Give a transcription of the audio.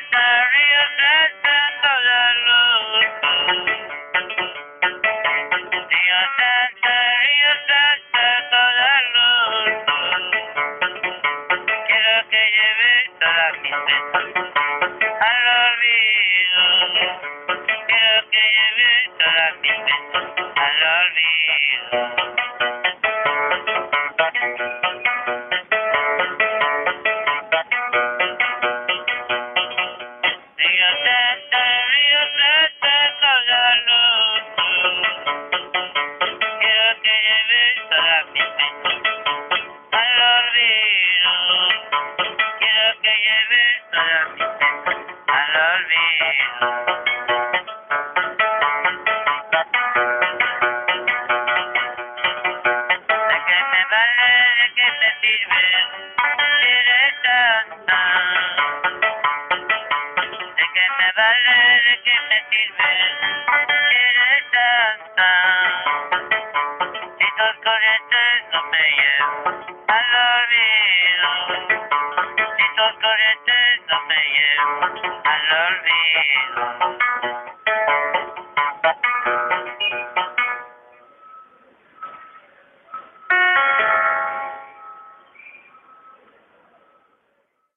Río Santa toda luz. Río Santa toda luz. Quiero que lleve toda mi pena al olvido. Quiero que lleve toda mi pena al olvido. Río Santa toda luz. Quiero que lleve toda mi pena al olvido. Quiero que lleve toda mi pena al olvido. ¿De qué me vale, de qué me sirve si eres santa? ¿De qué me vale, de qué me sirve si eres santa? Si tus corrientes no me llevan al olvido. Si tus corrientes no me llevan al olvido.